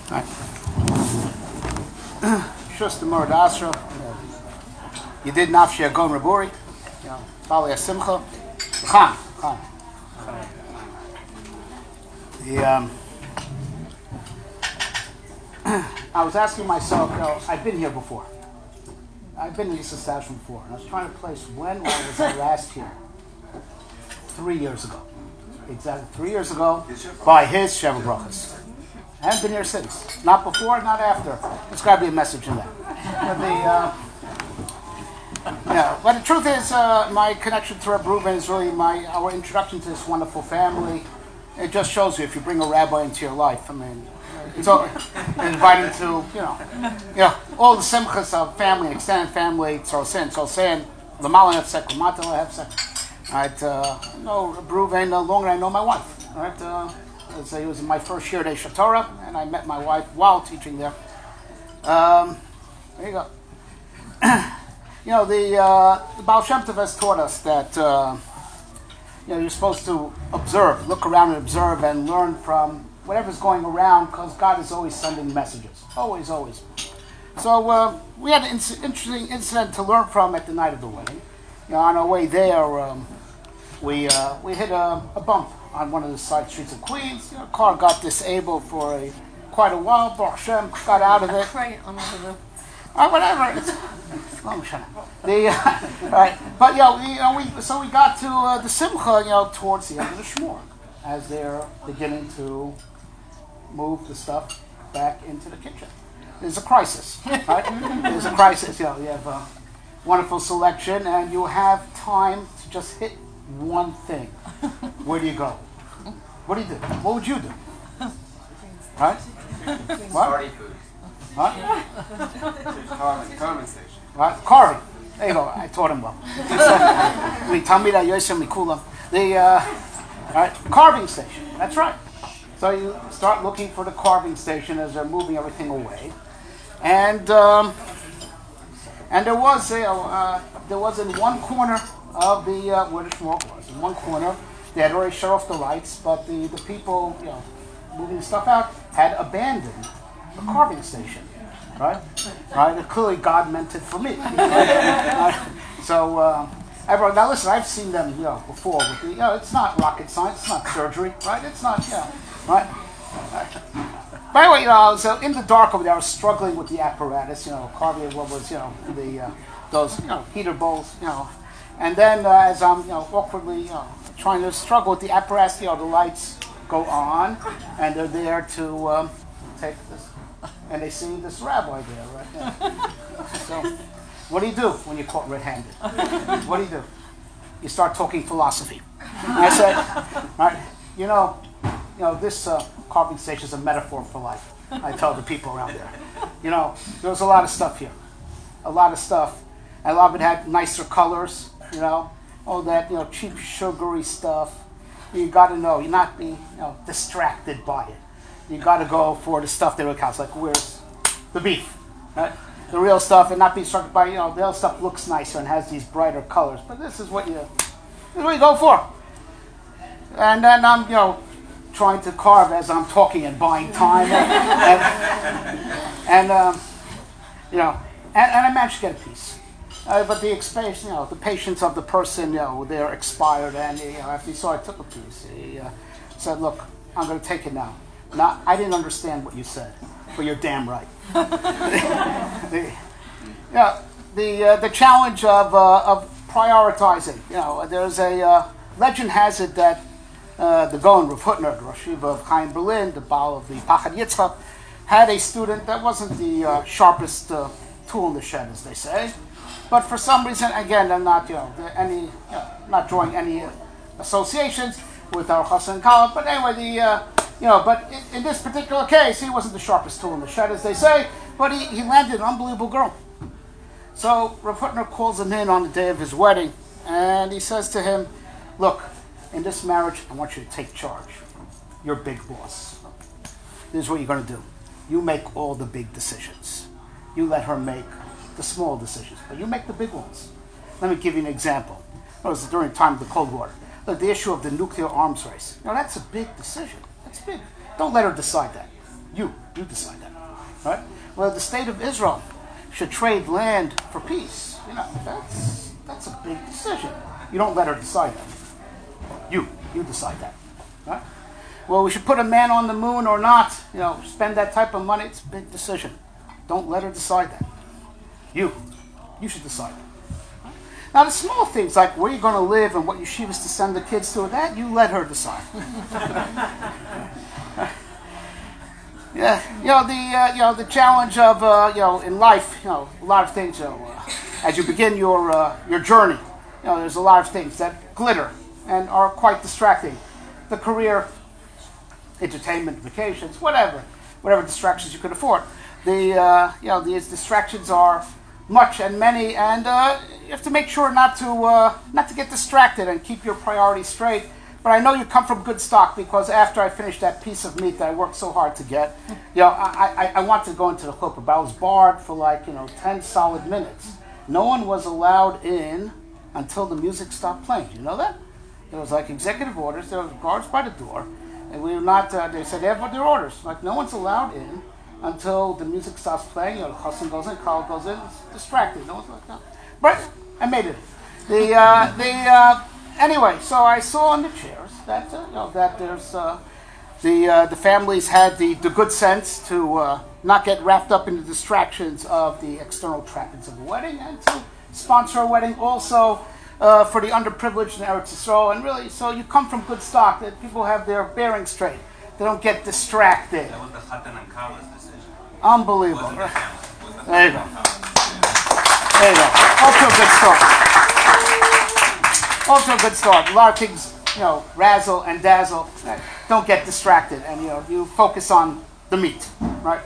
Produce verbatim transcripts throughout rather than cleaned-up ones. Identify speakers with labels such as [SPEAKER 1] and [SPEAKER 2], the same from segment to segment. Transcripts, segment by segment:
[SPEAKER 1] Right. Shus the Murad Asra. You did Nafshi Agon Raburi. Bali Asimcha. Khan. Khan. The, um, I was asking myself, you know, I've been here before. I've been in this establishment before. And I was trying to place when was I last here? Three years ago. Exactly three years ago by his Sheva Brachas. I haven't been here since. Not before, not after. There's got to be a message in that. But the, uh, yeah, but the truth is, uh, my connection to Reb Reuven is really my our introduction to this wonderful family. It just shows you if you bring a rabbi into your life. I mean, it's all inviting to, you know, you know, all the simchas of family, extended family, tzolsen, tzolsen, l'malin hefsek, l'matel hefsek. Right, uh, no, Reb Reuven, no longer I know my wife. Right, uh, it was my first year at Eish Torah, and I met my wife while teaching there. Um, there you go. You know, the, uh, the Baal Shem Tov has taught us that uh, you know, you're supposed to observe, look around and observe and learn from whatever's going around, because God is always sending messages. Always, always. So uh, we had an in- interesting incident to learn from at the night of the wedding. You know, on our way there, um, we uh, we hit a, a bump on one of the side streets of Queens. You know, car got disabled for a, quite a while. Baruch Hashem got out of it.
[SPEAKER 2] Right, on the
[SPEAKER 1] Or whatever. It's, oh, shut up. The, uh, right. But, you know, we, you know, we, so we got to uh, the Simcha, you know, towards the end of the Shmur, as they're beginning to move the stuff back into the kitchen. There's a crisis, right? There's a crisis. You know, you have a wonderful selection, and you have time to just hit one thing. Where do you go? What do you do? What would you do? Right? What?
[SPEAKER 3] Party food.
[SPEAKER 1] Huh?
[SPEAKER 3] Carving, carving station.
[SPEAKER 1] Right? Carving. There you go. I taught him well. We tell me that Yosem Mikula. The uh, right, carving station. That's right. So you start looking for the carving station as they're moving everything away, and um, and there was a uh, there was in one corner of the uh, where the smoke was. In one corner, they had already shut off the lights, but the, the people, you know, moving the stuff out had abandoned the carving station. Right? Right? Clearly God meant it for me. Right? So, uh, everyone, now listen, I've seen them, you know, before with the, you know, it's not rocket science, it's not surgery, right? It's not, you know, right? right. By the way, you know, so in the dark over there, I was struggling with the apparatus, you know, carving what was, you know, the, uh, those, you know, heater bowls, you know, and then uh, as I'm, you know, awkwardly, you know, trying to struggle with the apparatus, you know, the lights go on, and they're there to um, take this. And they see this rabbi there, right there. So, what do you do when you're caught red-handed? What do you do? You start talking philosophy. And I said, right, you know, you know, this uh, carving station is a metaphor for life. I tell the people around there. You know, there was a lot of stuff here, a lot of stuff, and a lot of it had nicer colors. You know, all that, you know, cheap sugary stuff. You got to know, you're not being, you know, distracted by it. You got to go for the stuff that really counts. Like, where's the beef? Right? The real stuff, and not be struck by, you know, the real stuff looks nicer and has these brighter colors. But this is what you, this is what you go for. And then I'm, you know, trying to carve as I'm talking and buying time, and, and, and um, you know, and, and I managed to get a piece. Uh, but the experience, you know, the patience of the person, you know, they're expired, and you know, after he saw I took a piece, he uh, said, "Look, I'm going to take it now." Not, I didn't understand what you said, but you're damn right. the, yeah, the uh, the challenge of uh, of prioritizing. You know, there's a uh, legend has it that uh, the Gaon Rav Hutner, the Rosh Yeshiva of Chaim Berlin, the Baal of the Pachad Yitzchak, had a student that wasn't the uh, sharpest uh, tool in the shed, as they say. But for some reason, again, I'm not, you know, any, you know, not drawing any associations with our Chassan Kala. But anyway, the, uh, you know, but in, in this particular case, he wasn't the sharpest tool in the shed, as they say. But he, he landed an unbelievable girl. So Rav Hutner calls him in on the day of his wedding, and he says to him, "Look, in this marriage, I want you to take charge. You're big boss. This is what you're going to do. You make all the big decisions. You let her make the small decisions, but you make the big ones." Let me give you an example. It was during the time of the Cold War. Look, the issue of the nuclear arms race. Now, that's a big decision. That's big. Don't let her decide that. You, You decide that. Right? Well, the state of Israel should trade land for peace. You know, that's that's a big decision. You don't let her decide that. You, you decide that. Right? Well, we should put a man on the moon or not. You know, spend that type of money. It's a big decision. Don't let her decide that. You, you should decide that. Right? Now, the small things like where you're going to live and what yeshivas to send the kids to, that you let her decide. Yeah, you know the uh, you know the challenge of uh, you know in life, you know a lot of things. You know, uh, as you begin your uh, your journey, you know there's a lot of things that glitter and are quite distracting. The career, entertainment, vacations, whatever, whatever distractions you could afford. The uh, you know these distractions are much and many, and uh, you have to make sure not to uh, not to get distracted and keep your priorities straight. But I know you come from good stock because after I finished that piece of meat that I worked so hard to get, you know, I, I, I wanted to go into the chuppah, but I was barred for like, you know, ten solid minutes. No one was allowed in until the music stopped playing. You know that? There was like executive orders. There were guards by the door. And we were not, uh, they said they have their orders. Like no one's allowed in until the music stops playing. You know, the chassan goes in, Carl goes in, it's distracted. No one's like that. But I made it. The, uh, the, uh, Anyway, so I saw on the chairs that uh, you know that there's uh, the uh, the families had the, the good sense to uh, not get wrapped up in the distractions of the external trappings of a wedding and to sponsor a wedding also uh, for the underprivileged in Eretz Yisrael. And really, so you come from good stock that people have their bearings straight. They don't get distracted.
[SPEAKER 2] That was the Chatan and Kala's decision.
[SPEAKER 1] Unbelievable.
[SPEAKER 2] Wasn't the family. Wasn't the
[SPEAKER 1] There you go.
[SPEAKER 2] family.
[SPEAKER 1] There you go. Also a good start. Also a good start. A lot of things, you know, razzle and dazzle. Don't get distracted, and you know, you focus on the meat, right?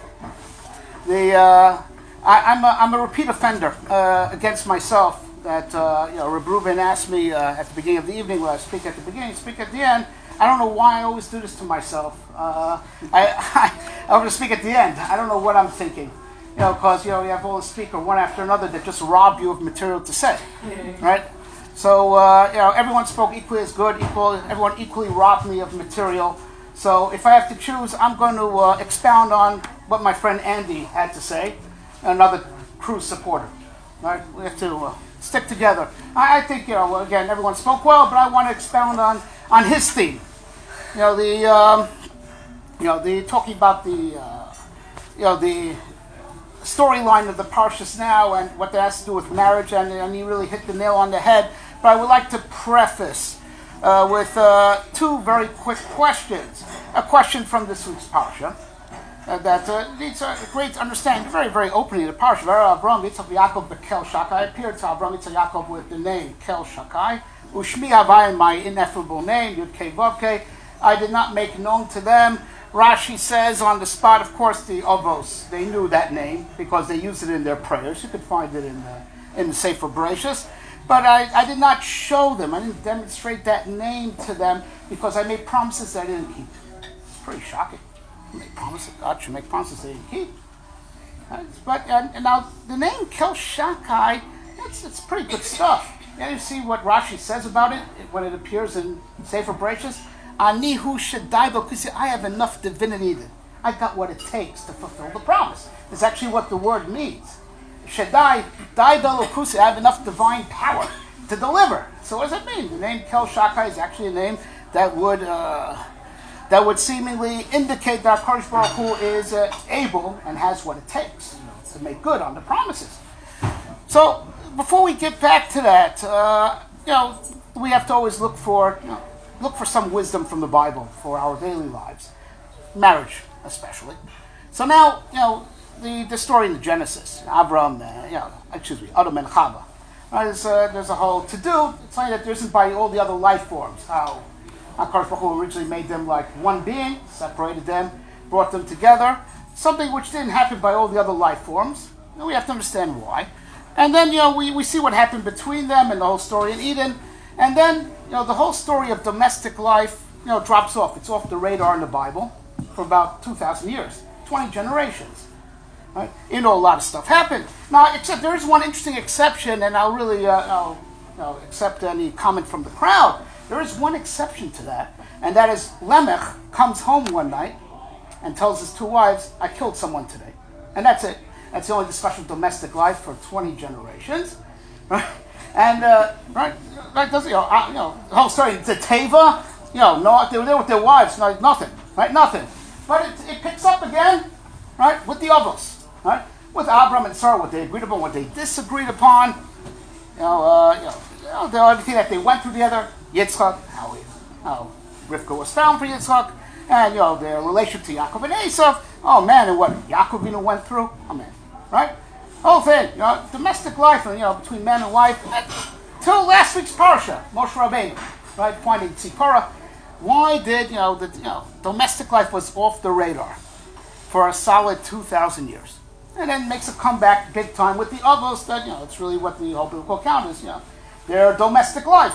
[SPEAKER 1] The uh, I, I'm a I'm a repeat offender uh, against myself. That uh, you know, Reb Reuven asked me uh, at the beginning of the evening when I speak at the beginning, speak at the end. I don't know why I always do this to myself. Uh, I, I I'm going to speak at the end. I don't know what I'm thinking. You know, because you know you have all the speaker one after another that just rob you of material to say, right? So, uh, you know, everyone spoke equally as good, equal, everyone equally robbed me of material. So if I have to choose, I'm going to uh, expound on what my friend Andy had to say, another Cruz supporter. Right? We have to uh, stick together. I, I think, you know, again, everyone spoke well, but I want to expound on, on his theme. You know, the, um, you know, the talking about the, uh, you know, the storyline of the Parshas now and what that has to do with marriage, and, and he really hit the nail on the head. But I would like to preface uh, with uh, two very quick questions. A question from this week's Parsha uh, that uh, needs a great understanding, very, very opening the Parsha. Avram Yitzchak Yaakov beKel Shakai appeared to Avram Yitzchak Yaakov with the name Kel Shakai. Ushmi Havai, my ineffable name, Yud Kei Vav Kei. I did not make known to them. Rashi says on the spot, of course, the Ovos, they knew that name because they used it in their prayers. You could find it in the, in the Sefer Bereshis. But I, I did not show them. I didn't demonstrate that name to them because I made promises that I didn't keep. It's pretty shocking. You make promises. God should make promises they didn't keep. Right? But and, and now the name Kel Shakai, it's, it's pretty good stuff. Yeah, you see what Rashi says about it when it appears in Sefer Bereshis. Ani hu shaddai b'kusi. I have enough divinity. I got what it takes to fulfill the promise. It's actually what the word means. Shaddai, Dai Belokusi, I have enough divine power to deliver. So what does that mean? The name Kel Shakai is actually a name that would uh, that would seemingly indicate that Kadosh Baruch Hu is uh, able and has what it takes, you know, to make good on the promises. So before we get back to that, uh, you know, we have to always look for you know, look for some wisdom from the Bible for our daily lives, marriage especially. So now, you know. The, the story in the Genesis, Avram, uh, you know, excuse me, Adam and Chava. Uh, there's, uh, there's a whole to-do. It's like that there isn't by all the other life forms. How HaKadosh Baruch Hu originally made them like one being, separated them, brought them together. Something which didn't happen by all the other life forms. And we have to understand why. And then, you know, we, we see what happened between them and the whole story in Eden. And then, you know, the whole story of domestic life, you know, drops off. It's off the radar in the Bible for about two thousand years, twenty generations. Right? You know, a lot of stuff happened. Now, except there is one interesting exception, and I'll really uh, I'll, I'll accept any comment from the crowd. There is one exception to that, and that is Lamech comes home one night, and tells his two wives, I killed someone today. And that's it. That's the only discussion of domestic life for twenty generations. Right? And, uh, right, right, does, you know, uh, you know, the whole story, the Teva, you know, no, they were there with their wives, like nothing, right, nothing. But it, it picks up again, right, with the others, right, with Abram and Sarah, what they agreed upon, what they disagreed upon, you know, uh, you know, you know the, everything that they went through together, Yitzchak, how, he, how Rivka was found for Yitzchak, and, you know, their relationship to Yaakov and Esav, oh man, and what Yaakov, you know, went through, oh man, right, whole thing, you know, domestic life, you know, between man and wife, till last week's parsha, Moshe Rabbeinu, right, finding Tzipora. Why did, you know, the you know, domestic life was off the radar for a solid two thousand years. And then makes a comeback big time with the others that, you know, it's really what the whole biblical account is, you know, their domestic life.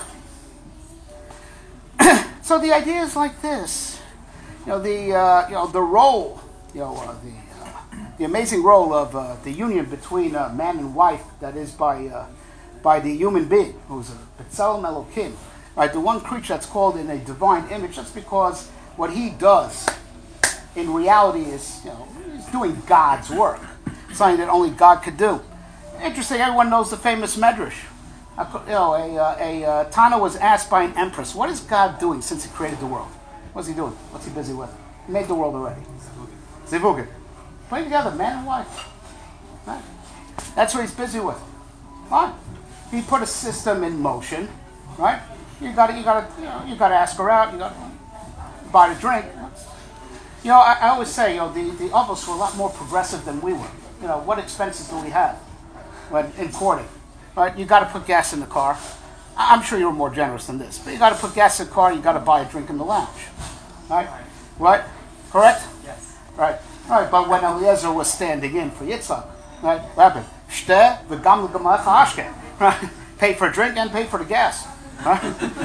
[SPEAKER 1] So the idea is like this, you know, the, uh, you know, the role, you know, uh, the, uh, the amazing role of uh, the union between uh, man and wife that is by, uh, by the human being, who's a B'Tselem Elokim. Right, the one creature that's called in a divine image, that's because what he does in reality is, you know, he's doing God's work, something that only God could do. Interesting, everyone knows the famous Medrash. A, you know, a, a, a uh, Tana was asked by an empress, what is God doing since he created the world? What's he doing? What's he busy with? He made the world already. Zivugin. Putting together man and wife. Right? That's what he's busy with. Fine. He put a system in motion, right? You got to, you got to, you know, you got to ask her out. You got to buy the drink. You know, I, I always say, you know, the the others were a lot more progressive than we were. You know, what expenses do we have when in courting? Right? You got to put gas in the car. I, I'm sure you were more generous than this, but you got to put gas in the car. You got to buy a drink in the lounge. Right? Right? Correct?
[SPEAKER 3] Yes.
[SPEAKER 1] Right. Right. But when Eliezer was standing in for Yitzchak, right? What happened? Shte v'gam l'gamach ha'ashke. Right? Pay for a drink and pay for the gas. Right?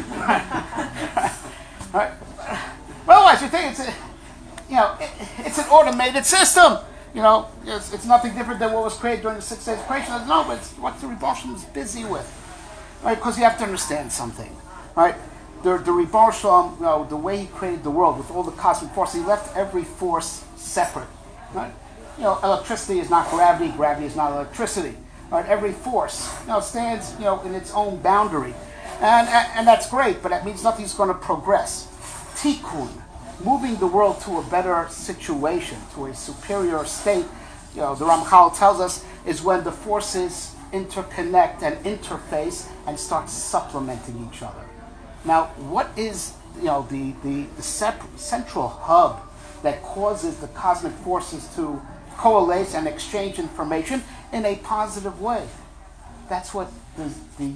[SPEAKER 1] Right? Right? Well, otherwise, you think it's a, you know, it, it's an automated system. You know, it's, it's nothing different than what was created during the six days of creation. No, but it's what the Rebbe Shalom is busy with, right? Because you have to understand something, right? The the Rebbe Shalom, you know, the way he created the world with all the cosmic forces, he left every force separate, right? You know, electricity is not gravity. Gravity is not electricity. Right? Every force, you know, stands, you know, in its own boundary. And, and and that's great, but that means nothing's going to progress. Tikkun, moving the world to a better situation, to a superior state, you know, the Ramchal tells us, is when the forces interconnect and interface and start supplementing each other. Now, what is, you know, the, the, the sep- central hub that causes the cosmic forces to coalesce and exchange information in a positive way? That's what the, the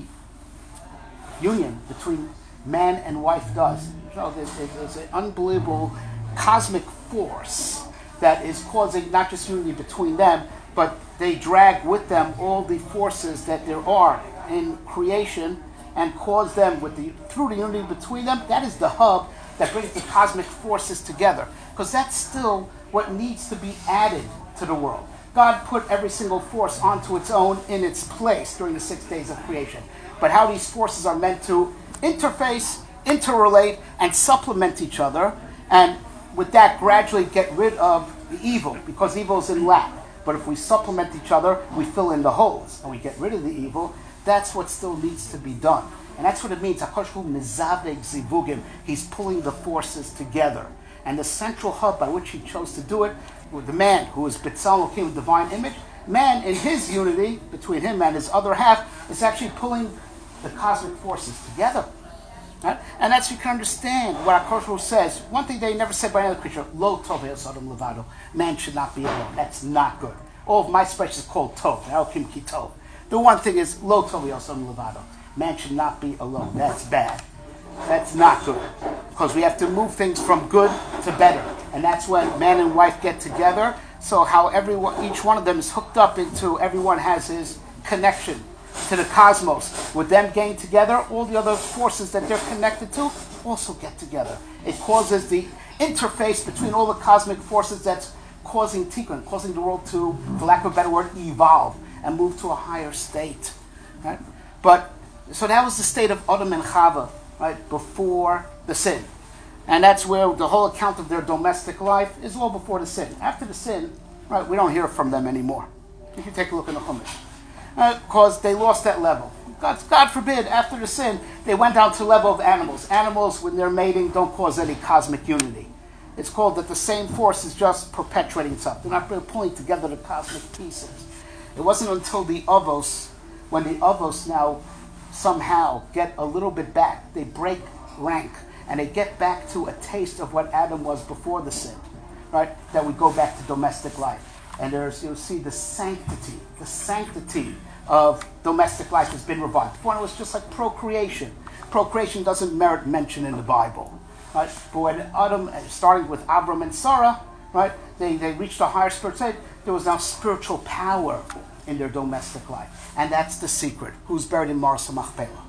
[SPEAKER 1] union between man and wife does. You know, there's, there's an unbelievable cosmic force that is causing not just unity between them, but they drag with them all the forces that there are in creation and cause them with the through the unity between them. That is the hub that brings the cosmic forces together, because that's still what needs to be added to the world. God put every single force onto its own in its place during the six days of creation. But how these forces are meant to interface, interrelate, and supplement each other, and with that gradually get rid of the evil, because evil is in lack. But if we supplement each other, we fill in the holes, and we get rid of the evil. That's what still needs to be done. And that's what it means. HaKadosh Baruch Hu mizaveg zivugim. He's pulling the forces together. And the central hub by which he chose to do it, with the man who is B'Tselem Elokim, divine image, man in his unity between him and his other half is actually pulling the cosmic forces together. Right? And that's you can understand what HaKadosh Baruch Hu says. One thing they never said by any other creature, Lo tov adam levado. Man should not be alone. That's not good. All of my speech is called tov. Elokim ki tov. The one thing is, Lo tov adam levado. Man should not be alone. That's bad. That's not good. Because we have to move things from good to better. And that's when man and wife get together. So how everyone, each one of them is hooked up into, everyone has his connection to the cosmos. With them getting together, all the other forces that they're connected to also get together. It causes the interface between all the cosmic forces that's causing tikkun, causing the world to, for lack of a better word, evolve and move to a higher state. Right? But, so that was the state of Adam and Chava, right, before the sin. And that's where the whole account of their domestic life is all before the sin. After the sin, right, we don't hear from them anymore. If you take a look in the Chumash. Because uh, they lost that level. God, God forbid, after the sin, they went down to the level of animals. Animals, when they're mating, don't cause any cosmic unity. It's called that the same force is just perpetuating itself. They're not really pulling together the cosmic pieces. It wasn't until the Avos, when the Avos now somehow get a little bit back, they break rank, and they get back to a taste of what Adam was before the sin, right? That we go back to domestic life. And there's, you'll see the sanctity, the sanctity of domestic life has been revived. Before it was just like procreation. Procreation doesn't merit mention in the Bible, right? But when Adam, starting with Abram and Sarah, right, they, they reached a higher spiritual state, there was now spiritual power in their domestic life. And that's the secret. Who's buried in Maras Machpelah?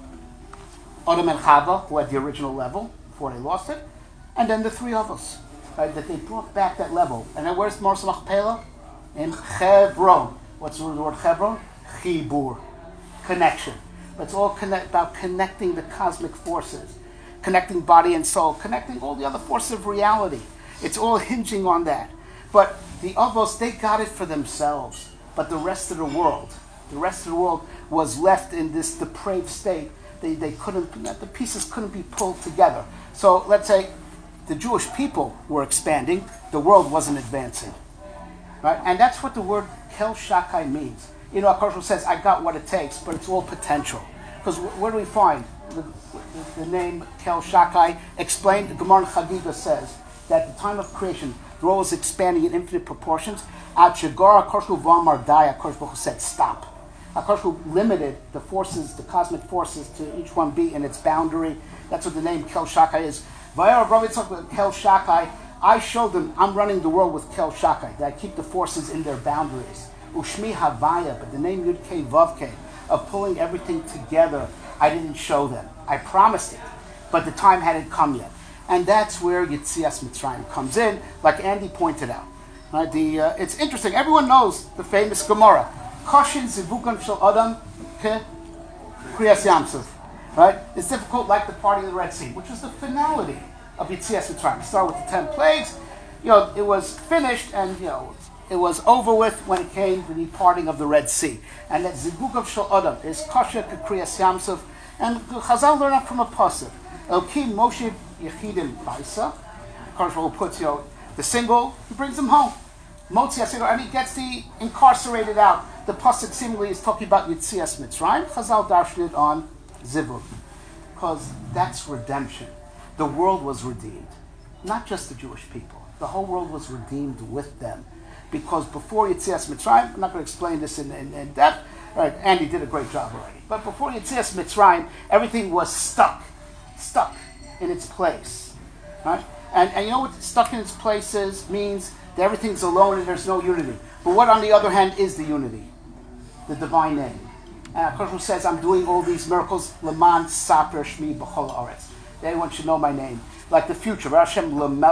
[SPEAKER 1] Adam and Chava, who had the original level before they lost it, and then the three of us, right, that they brought back that level. And then where's Maras Machpelah? In Hebron. What's the word Hebron? Chibur. Connection. It's all connect, about connecting the cosmic forces, connecting body and soul, connecting all the other forces of reality. It's all hinging on that. But the Avos, they got it for themselves. But the rest of the world, the rest of the world was left in this depraved state. They, they couldn't, the pieces couldn't be pulled together. So let's say the Jewish people were expanding, the world wasn't advancing. Right? And that's what the word Kel Shakai means. You know, Akash says, I got what it takes, but it's all potential. Because wh- where do we find the, the, the name Kel Shakai? Explained, the Gemara in Chagiga says that at the time of creation, the world was expanding in infinite proportions. At Shagar, Akash Vamar Dai, Akash said, stop. Akash limited the forces, the cosmic forces, to each one be in its boundary. That's what the name Kel Shakai is. Vayar Rav Kel Shakai. I showed them I'm running the world with Kel Shakai, that I keep the forces in their boundaries. Ushmi Havaya, but the name Yud Kei Vav Kei, of pulling everything together, I didn't show them. I promised it, but the time hadn't come yet. And that's where Yetzias Mitzrayim comes in, like Andy pointed out. Right, the, uh, it's interesting, everyone knows the famous Gemara. Koshin Zivugan Shel Adam Ke Kriyas Yamsuf. Right? It's difficult like the party of the Red Sea, which was the finality of Yetzias Mitzrayim. Start with the ten plagues. You know, it was finished, and you know, it was over with when it came to the parting of the Red Sea. And that Zivug of Shel Adam is Kosher Kriyas Yamsuf, and Chazal learned that from a pasuk. Elkim Moshe Yechidim Baisa. Kosher puts, you know, the single, he brings them home. Motzi Asir, and he gets the incarcerated out. The pasuk seemingly is talking about Yetzias Mitzrayim. Chazal darshan it on Zivug, because that's redemption. The world was redeemed. Not just the Jewish people. The whole world was redeemed with them. Because before Yetzias Mitzrayim, I'm not going to explain this in, in, in depth. Right, Andy did a great job already. But before Yetzias Mitzrayim, everything was stuck. Stuck in its place. Right? And, and you know what stuck in its place is? Means that everything's alone and there's no unity. But what, on the other hand, is the unity? The divine name. And Akash says, I'm doing all these miracles. Leman Saper Shmi B'chol Aretz. Everyone should know my name. Like the future, to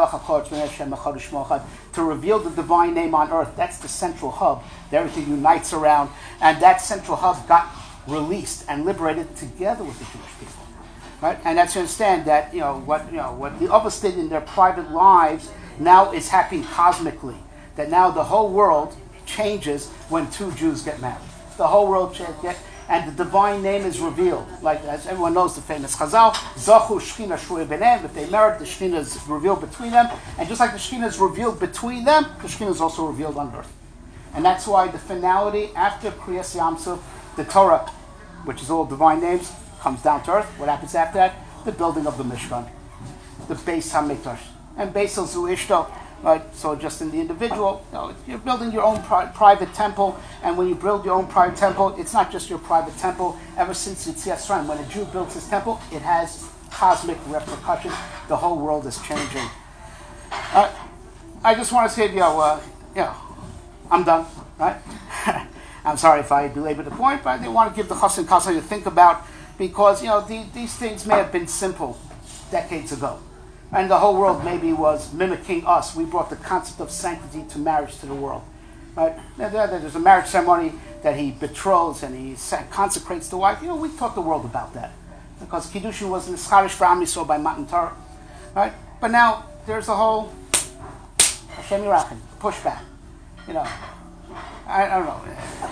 [SPEAKER 1] reveal the divine name on earth. That's the central hub that everything unites around. And that central hub got released and liberated together with the Jewish people. Right? And that's to understand that, you know, what you know what the others did in their private lives now is happening cosmically. That now the whole world changes when two Jews get married. The whole world changes. And the divine name is revealed. Like, as everyone knows, the famous Chazal, Zachu Shechina Shruya Benem, if they married, the Shechina is revealed between them. And just like the Shechina is revealed between them, the Shechina is also revealed on earth. And that's why the finality, after Kriyas Yamsuf, the Torah, which is all divine names, comes down to earth. What happens after that? The building of the Mishkan, the Beis HaMikdash. And Beis Zu Ishto, right? So just in the individual, you know, you're building your own pri- private temple, and when you build your own private temple, it's not just your private temple. Ever since Yetzias Mitzrayim, when a Jew builds his temple, it has cosmic repercussions. The whole world is changing. Uh, I just want to say, you know, uh, you know, I'm done, right? I'm sorry if I belabored the point, but I didn't want to give the chassan kassan to think about, because, you know, the, these things may have been simple decades ago. And the whole world maybe was mimicking us. We brought the concept of sanctity to marriage to the world. Right? There's a marriage ceremony that he betroths and he consecrates the wife. You know, we taught the world about that. Because Kiddushin was in the Scharish for Am Yisrael by Matan Torah. Right? But now there's a whole Hashem Yirachim, pushback. You know, I, I don't know.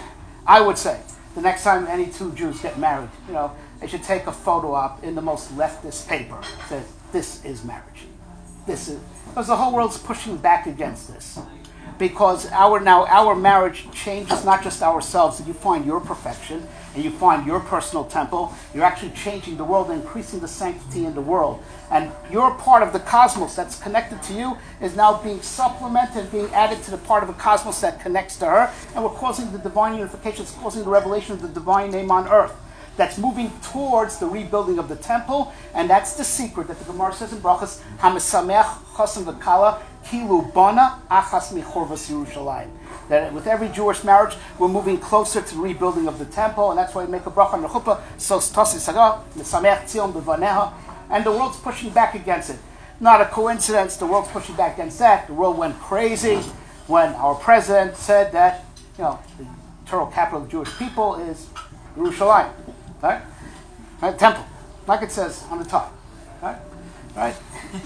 [SPEAKER 1] I would say the next time any two Jews get married, you know, they should take a photo op in the most leftist paper. It says, this is marriage. This is, because the whole world's pushing back against this. Because our now our marriage changes not just ourselves, that you find your perfection and you find your personal temple. You're actually changing the world and increasing the sanctity in the world. And your part of the cosmos that's connected to you is now being supplemented, being added to the part of the cosmos that connects to her. And we're causing the divine unification, it's causing the revelation of the divine name on earth. That's moving towards the rebuilding of the temple, and that's the secret that the Gemara says in Brachas, Hamisameach chasam v'kala kilu bana achas michorvas Yerushalayim. That with every Jewish marriage, we're moving closer to the rebuilding of the temple, and that's why we make a bracha on the chuppah, sos tosi saga, misameach tzion b'vaneha, and the world's pushing back against it. Not a coincidence, the world's pushing back against that. The world went crazy when our president said that, you know, the eternal capital of the Jewish people is Yerushalayim. Right? Right? Temple, like it says on the top. Right? Right?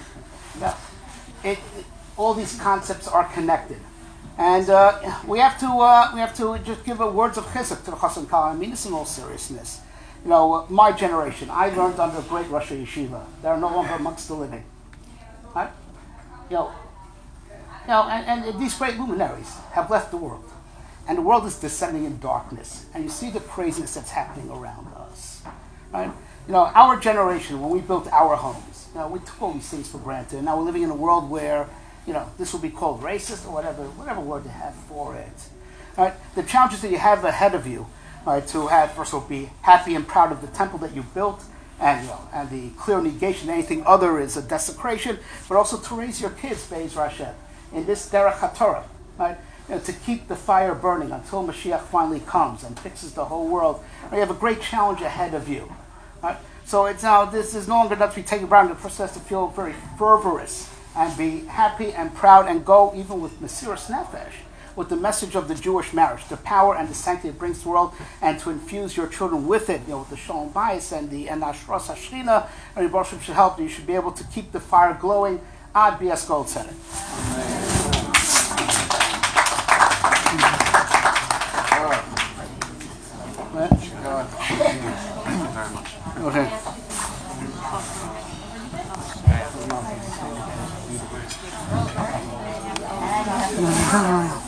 [SPEAKER 1] Yeah. It, it, all these concepts are connected, and uh, we have to uh, we have to just give a words of chizuk to the Chassan Kala. I mean this in all seriousness. You know, uh, my generation, I learned under a great Rosh Yeshiva. They are no longer amongst the living. Right? You know, you know, and, and these great luminaries have left the world. And the world is descending in darkness. And you see the craziness that's happening around us. Right? You know, our generation, when we built our homes, you know, we took all these things for granted. And now we're living in a world where, you know, this will be called racist or whatever, whatever word they have for it. Right? The challenges that you have ahead of you, right, to have, first of all, be happy and proud of the temple that you built, and you know, and the clear negation, anything other is a desecration, but also to raise your kids, Be'ez Rashem, in this Derech HaTorah, right? You know, to keep the fire burning until Mashiach finally comes and fixes the whole world. You have a great challenge ahead of you. Right? So it's now, this is no longer enough to be taken around. The person has to feel very fervorous and be happy and proud and go even with Mesiras Nefesh, with the message of the Jewish marriage, the power and the sanctity it brings to the world, and to infuse your children with it, you know, with the Shalom Bayis and the and Ashras Hashchina, and your Baruch should help you. You should be able to keep the fire glowing. Ad Bias Gold Center. Okay.